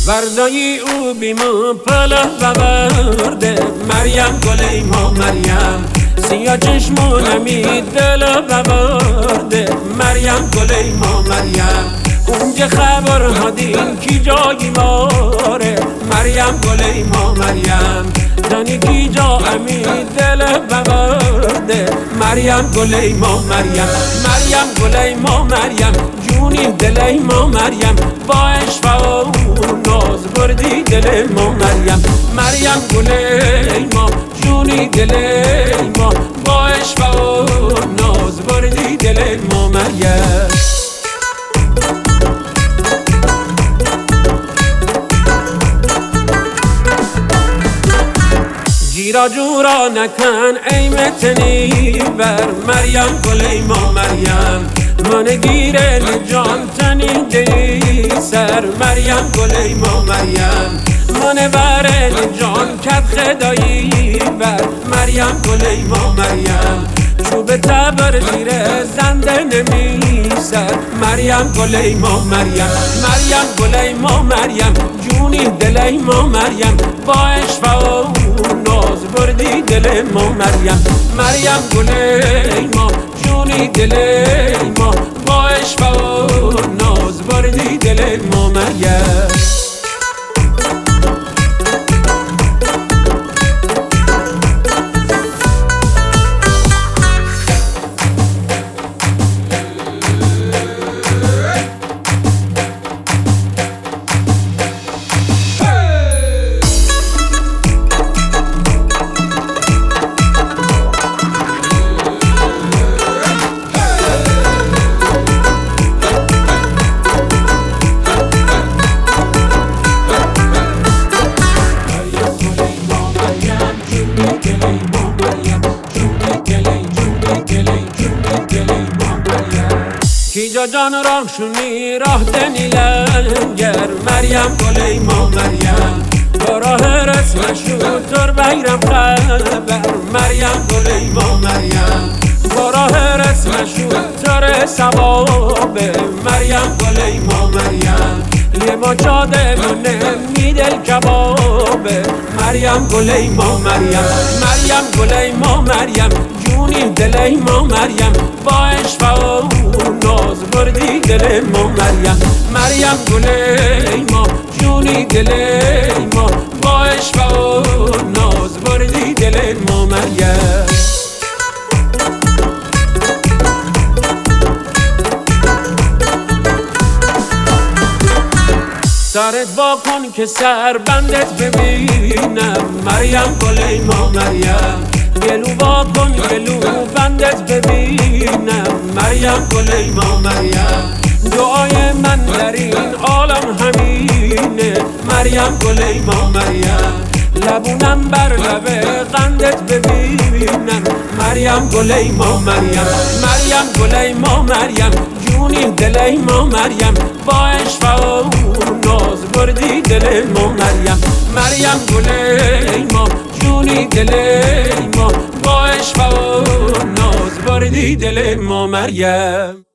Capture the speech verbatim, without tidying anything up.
وردایی او بیمو پله ببرده مریم گلی ما مریم سیاه چشمونمی دل ببرده مریم گلی ما مریم اونجا خبر هدین کی جایی ماره مریم گلی ما مریم دانی کی جا امی دل ببرده مریم گلی ما مریم مریم گلی ما مریم جونی دلی ما مریم با عشق و ناز بردی دل ما مریم مریم گلی ما جونی دلی ما با عشق و ناز بردی دل ما مریم جیرا جورا نکن ای متنی بر مریم گلی ما مریم من گیره جان تنی دی سر مریم گلی ما مریم من بره جان کت خدایی بر مریم گلی ما مریم چوب تبر زیر زنده نمی سر مریم گلی ما مریم مریم گلی ما مریم جونی دلی ما مریم با عشق و ناز بردی دل ما مریم مریم گلی ما جونی دلی ما با عشق و ناز بردی دل ما مریم کیجا جان راه شونی راه دنی لنگر مریم گلی ما مریم با راه رسمشو تر بیرم خبر مریم گلی ما مریم با راه رسمشو تر سوابه مریم گلی ما مریم یه ما جاده مونه میدل کبابه مریم گلی ما مریم مریم گلی ما مریم جونی دلی ما مریم با عشق و ناز بردی دل ما مریم مریم گلی ما جونی دلی ما با عشق و ناز بردی دل ما مریم سرت با کن که سر بندت ببینم مریم گلی ما مریم گلو با کن گلو بندت ببینم مریم گلی ما مریم دعای من در این عالم همینه مریم گلی ما مریم لبونم بر لب قندت ببینم مریم گلی ما مریم مریم گلی ما مریم جونی دلی ما مریم با عشق و ناز بردی دل ما مریم مریم گلی ما جونی دلی ما با عشق و ناز بردی دل ما مریم